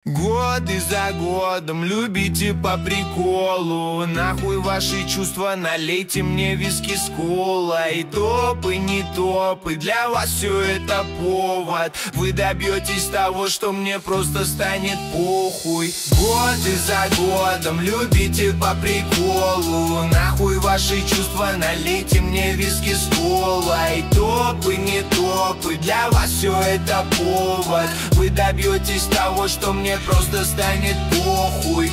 Годы за годом любите по приколу. Нахуй ваши чувства, налейте мне виски с колой. Топы, не топы, для вас все это повод. Вы добьетесь того, что мне просто станет похуй. Годы за годом любите по приколу. Нахуй ваши чувства, налейте мне виски с колой. Топы, не топы, для вас все это повод. Вы добьетесь того, что мне просто станет похуй.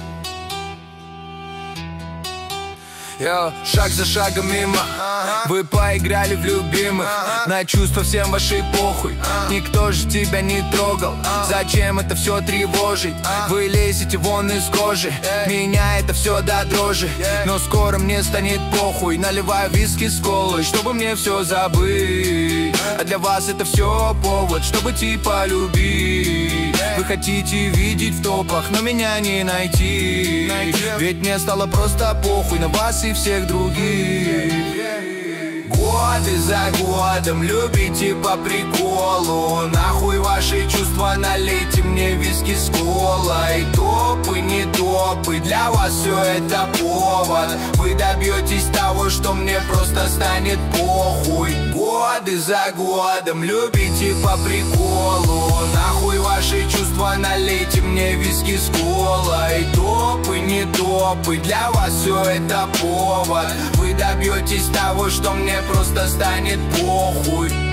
Шаг за шагом мимо, вы поиграли в любимых. На чувства всем ваши похуй. Никто же тебя не трогал. Зачем это все тревожить? Вы лезете вон из кожи. Меня это все до дрожи. Но скоро мне станет похуй. Наливаю виски с колой, чтобы мне все забыть. А для вас это все повод, чтобы типа любить. Вы хотите видеть в топах, но меня не найти. Ведь мне стало просто похуй на вас и всех других. Годы за годом любите по приколу. Нахуй ваши чувства, налейте мне виски с колой. Топы, не топы, для вас все это повод. Вы добьетесь того, что мне просто станет похуй. Годы за годом любите по приколу. Нахуй ваши чувства, налейте мне виски с колой. Топы, не топы, для вас все это повод. Вы добьетесь того, что мне просто станет похуй.